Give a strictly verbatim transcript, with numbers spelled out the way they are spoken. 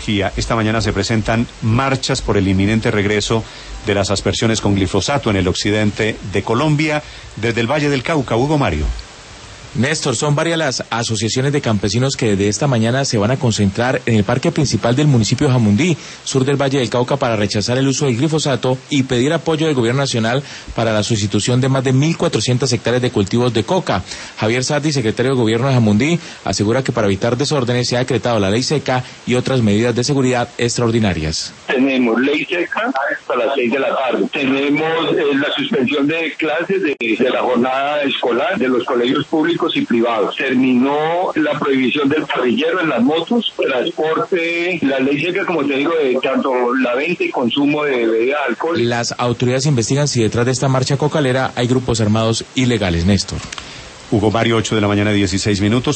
energía. Esta mañana se presentan marchas por el inminente regreso de las aspersiones con glifosato en el occidente de Colombia, desde el Valle del Cauca. Hugo Mario. Néstor, son varias las asociaciones de campesinos que desde esta mañana se van a concentrar en el parque principal del municipio de Jamundí, sur del Valle del Cauca, para rechazar el uso del glifosato y pedir apoyo del gobierno nacional para la sustitución de más de mil cuatrocientas hectáreas de cultivos de coca. Javier Sardi, secretario de Gobierno de Jamundí, asegura que para evitar desórdenes se ha decretado la ley seca y otras medidas de seguridad extraordinarias. Tenemos ley seca hasta las seis de la tarde. Tenemos eh, la suspensión de clases de, de la jornada escolar de los colegios públicos y privados. Terminó la prohibición del parrillero en las motos, transporte, la ley seca, como te digo, de tanto la venta y consumo de bebidas alcohólicas. Las autoridades investigan si detrás de esta marcha cocalera hay grupos armados ilegales, Néstor. Hugo Mario, ocho de la mañana, dieciséis minutos.